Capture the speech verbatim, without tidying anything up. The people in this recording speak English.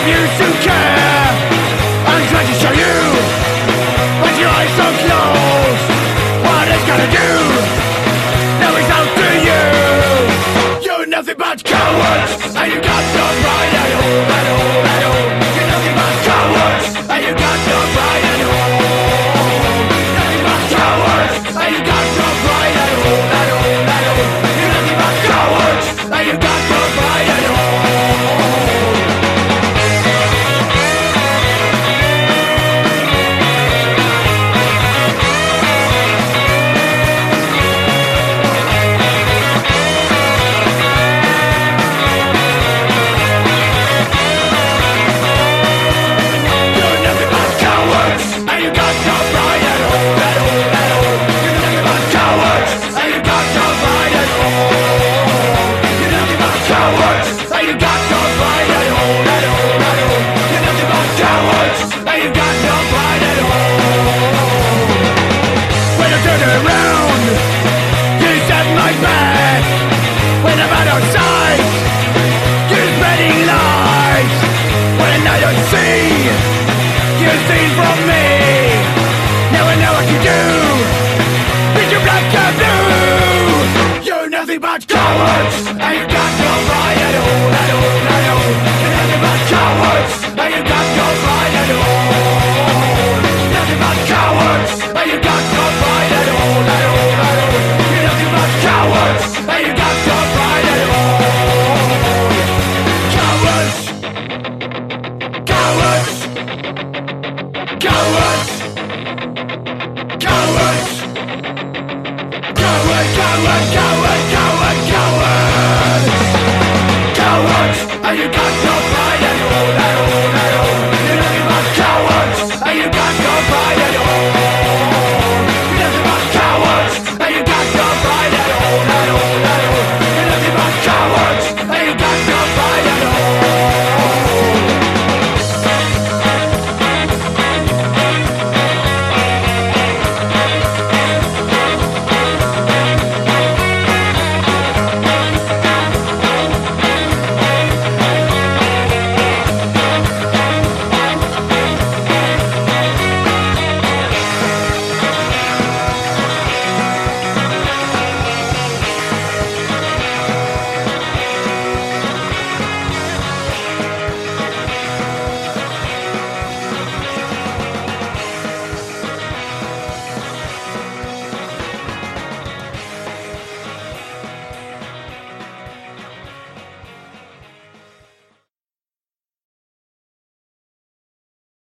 used to care. I'm trying to show you, but your eyes so closed. What it's gonna do? Now it's out to you. You're nothing but cowards, and you got no pride at all, at all, at all. You're nothing but cowards, and you got no pride at all. Nothing but cowards, and you got no pride at all, at all, at all. You're nothing but cowards, and you got no pride at all. But cowards, and you got no pride at all, at all, at all. You're nothing but cowards, and you got no pride at all. Nothing but cowards, and you got no pride at all, at all, at all. You're nothing but cowards, and you got no pride at all. Cowards, cowards, cowards, cowards, coward, coward, coward, coward. Cowards, and you got no